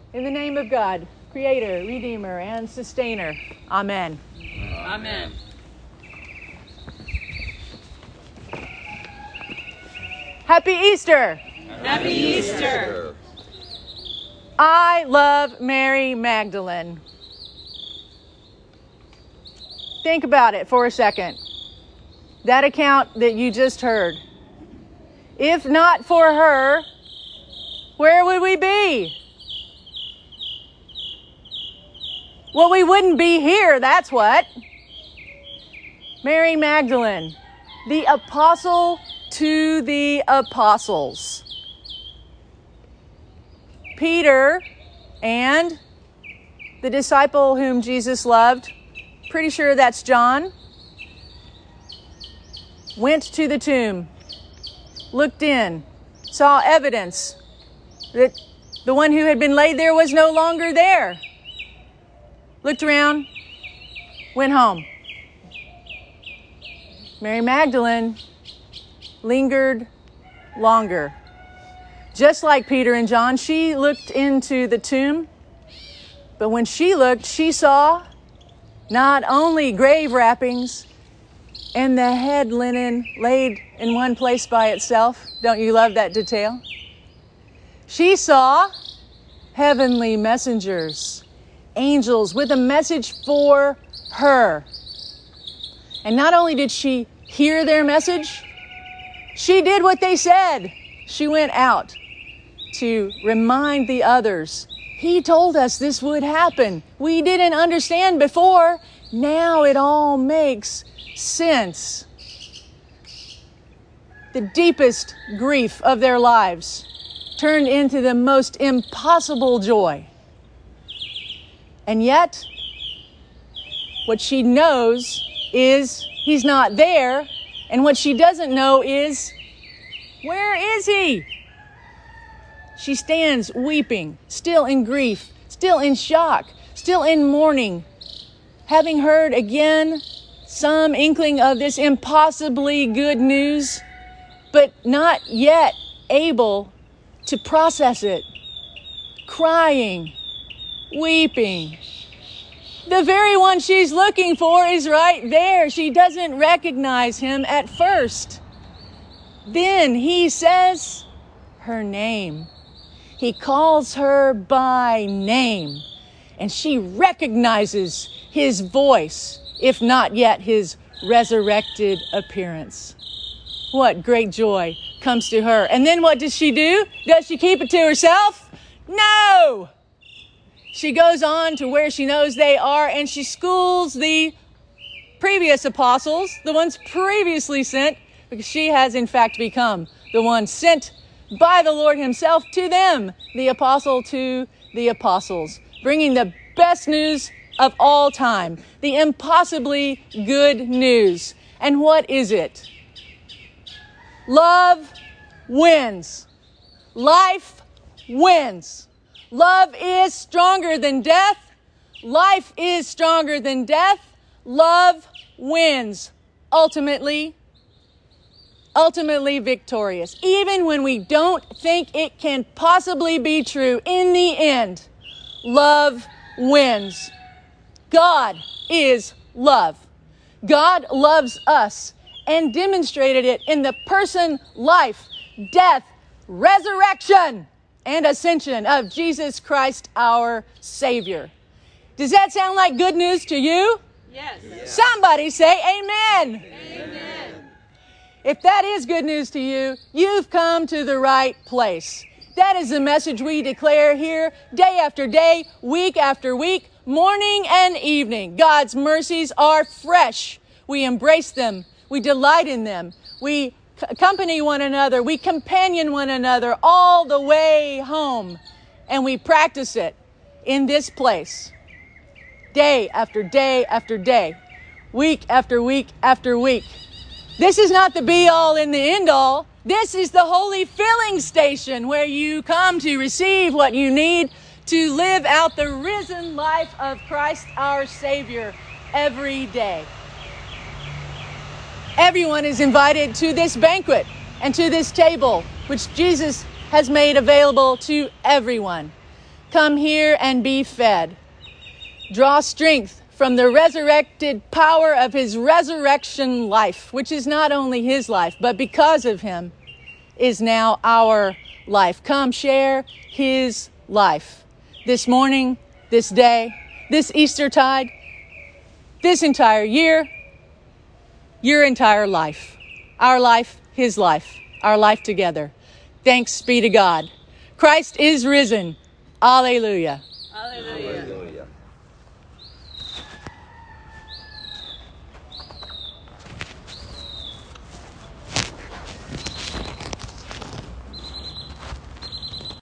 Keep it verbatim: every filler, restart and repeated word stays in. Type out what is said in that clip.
In the name of God, Creator, Redeemer, and Sustainer. Amen. Amen. Happy Easter! Happy Easter! I love Mary Magdalene. Think about it for a second. That account that you just heard. If not for her, where would we be? Well, we wouldn't be here, that's what. Mary Magdalene, the apostle to the apostles. Peter and the disciple whom Jesus loved, pretty sure that's John, went to the tomb, looked in, saw evidence that the one who had been laid there was no longer there. Looked around, went home. Mary Magdalene lingered longer. Just like Peter and John, she looked into the tomb, but when she looked, she saw not only grave wrappings and the head linen laid in one place by itself. Don't you love that detail? She saw heavenly messengers, angels with a message for her. And not only did she hear their message, she did what they said. She went out to remind the others. He told us this would happen. We didn't understand before. Now it all makes sense. The deepest grief of their lives turned into the most impossible joy. And yet, what she knows is he's not there. And what she doesn't know is, where is he? She stands weeping, still in grief, still in shock, still in mourning, having heard again some inkling of this impossibly good news, but not yet able to process it, crying, weeping. The very one she's looking for is right there. She doesn't recognize him at first. Then he says her name. He calls her by name, and she recognizes his voice, if not yet his resurrected appearance. What great joy comes to her. And then what does she do? Does she keep it to herself? No! She goes on to where she knows they are, and she schools the previous apostles, the ones previously sent, because she has in fact become the one sent by the Lord himself to them, the apostle to the apostles, bringing the best news of all time, the impossibly good news. And what is it? Love wins. Life wins. Love is stronger than death. Life is stronger than death. Love wins. Ultimately, ultimately victorious. Even when we don't think it can possibly be true, in the end, love wins. God is love. God loves us and demonstrated it in the person, life, death, resurrection, and ascension of Jesus Christ, our Savior. Does that sound like good news to you? Yes. Yes. Somebody say amen. Amen. If that is good news to you, you've come to the right place. That is the message we declare here day after day, week after week, morning and evening. God's mercies are fresh. We embrace them. We delight in them. We accompany one another. We companion one another all the way home. And we practice it in this place. Day after day after day. Week after week after week. This is not the be-all and the end-all. This is the holy filling station where you come to receive what you need to live out the risen life of Christ our Savior every day. Everyone is invited to this banquet and to this table, which Jesus has made available to everyone. Come here and be fed. Draw strength from the resurrected power of his resurrection life, which is not only his life, but because of him is now our life. Come share his life. This morning, this day, this Eastertide, this entire year, your entire life. Our life, his life, our life together. Thanks be to God. Christ is risen. Alleluia. Hallelujah.